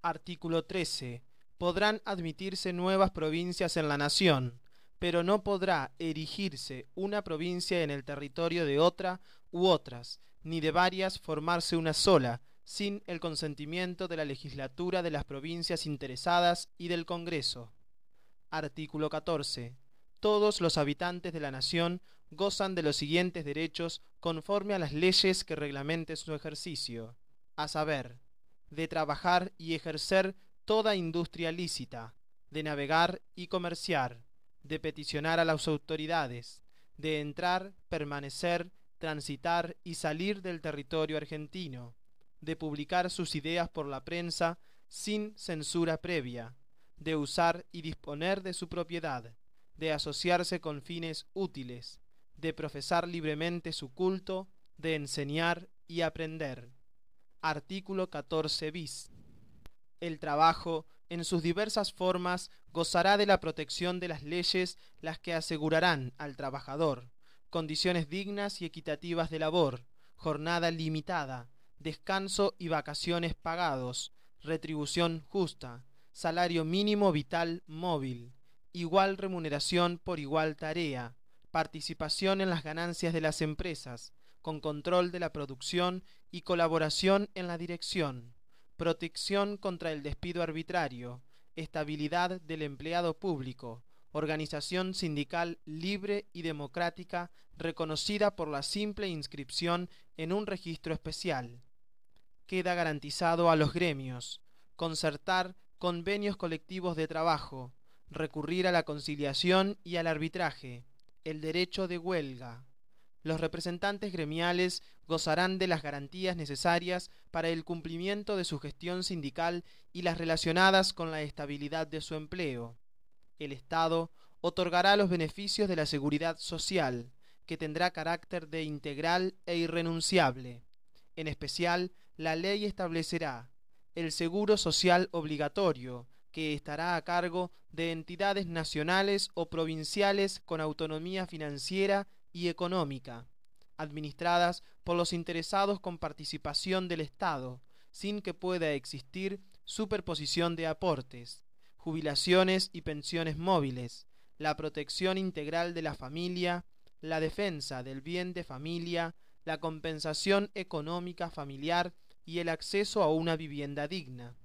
Artículo 13. Podrán admitirse nuevas provincias en la nación, pero no podrá erigirse una provincia en el territorio de otra u otras, ni de varias formarse una sola, sin el consentimiento de la legislatura de las provincias interesadas y del Congreso. Artículo 14. Todos los habitantes de la nación gozan de los siguientes derechos conforme a las leyes que reglamenten su ejercicio, a saber, de trabajar y ejercer toda industria lícita, de navegar y comerciar, de peticionar a las autoridades, de entrar, permanecer, transitar y salir del territorio argentino, de publicar sus ideas por la prensa sin censura previa, de usar y disponer de su propiedad, de asociarse con fines útiles, de profesar libremente su culto, de enseñar y aprender. Artículo 14 bis. El trabajo, en sus diversas formas, gozará de la protección de las leyes, las que asegurarán al trabajador condiciones dignas y equitativas de labor, jornada limitada, descanso y vacaciones pagados, retribución justa, salario mínimo vital móvil, igual remuneración por igual tarea, participación en las ganancias de las empresas, con control de la producción y colaboración en la dirección, protección contra el despido arbitrario, estabilidad del empleado público, organización sindical libre y democrática reconocida por la simple inscripción en un registro especial. Queda garantizado a los gremios concertar convenios colectivos de trabajo, recurrir a la conciliación y al arbitraje, el derecho de huelga. Los representantes gremiales gozarán de las garantías necesarias para el cumplimiento de su gestión sindical y las relacionadas con la estabilidad de su empleo. El Estado otorgará los beneficios de la seguridad social, que tendrá carácter de integral e irrenunciable. En especial, la ley establecerá el seguro social obligatorio, que estará a cargo de entidades nacionales o provinciales con autonomía financiera y económica, administradas por los interesados con participación del Estado, sin que pueda existir superposición de aportes, jubilaciones y pensiones móviles, la protección integral de la familia, la defensa del bien de familia, la compensación económica familiar y el acceso a una vivienda digna.